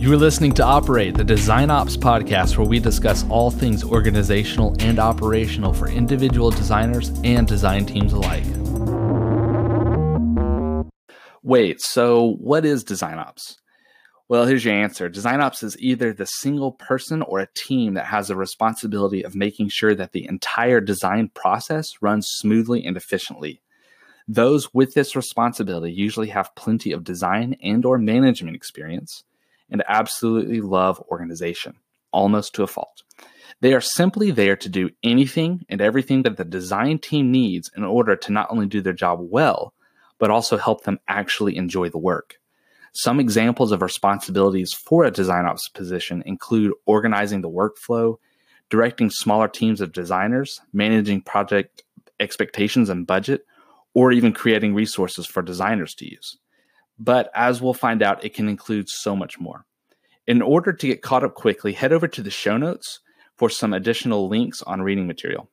You are listening to Operate, the Design Ops podcast, where we discuss all things organizational and operational for individual designers and design teams alike. Wait, so what is Design Ops? Well, here's your answer. Design Ops is either the single person or a team that has the responsibility of making sure that the entire design process runs smoothly and efficiently. Those with this responsibility usually have plenty of design and or management experience and absolutely love organization, almost to a fault. They are simply there to do anything and everything that the design team needs in order to not only do their job well, but also help them actually enjoy the work. Some examples of responsibilities for a design ops position include organizing the workflow, directing smaller teams of designers, managing project expectations and budget, or even creating resources for designers to use. But as we'll find out, it can include so much more. In order to get caught up quickly, head over to the show notes for some additional links on reading material.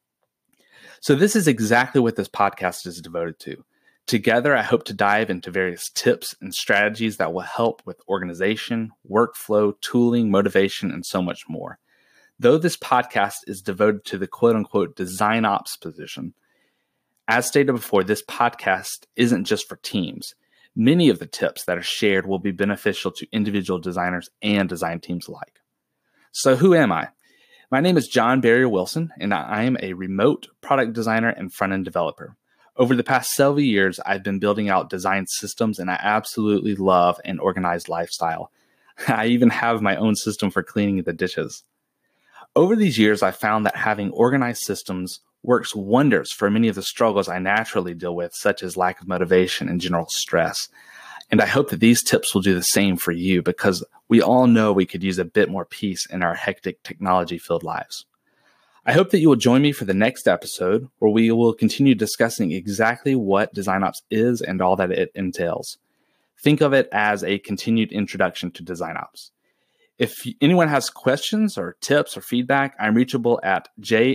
So this is exactly what this podcast is devoted to. Together, I hope to dive into various tips and strategies that will help with organization, workflow, tooling, motivation, and so much more. Though this podcast is devoted to the quote-unquote design ops position, as stated before, this podcast isn't just for teams. Many of the tips that are shared will be beneficial to individual designers and design teams alike. So who am I? My name is John Barrier Wilson, and I am a remote product designer and front-end developer. Over the past several years, I've been building out design systems, and I absolutely love an organized lifestyle. I even have my own system for cleaning the dishes. Over these years, I've found that having organized systems works wonders for many of the struggles I naturally deal with, such as lack of motivation and general stress. And I hope that these tips will do the same for you, because we all know we could use a bit more peace in our hectic technology-filled lives. I hope that you will join me for the next episode, where we will continue discussing exactly what Design Ops is and all that it entails. Think of it as a continued introduction to Design Ops. If anyone has questions or tips or feedback, I'm reachable at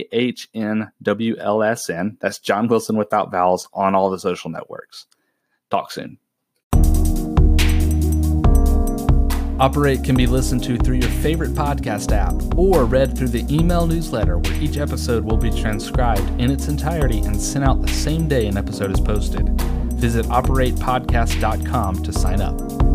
JHNWLSN. That's John Wilson without vowels on all the social networks. Talk soon. Operate can be listened to through your favorite podcast app or read through the email newsletter, where each episode will be transcribed in its entirety and sent out the same day an episode is posted. Visit operatepodcast.com to sign up.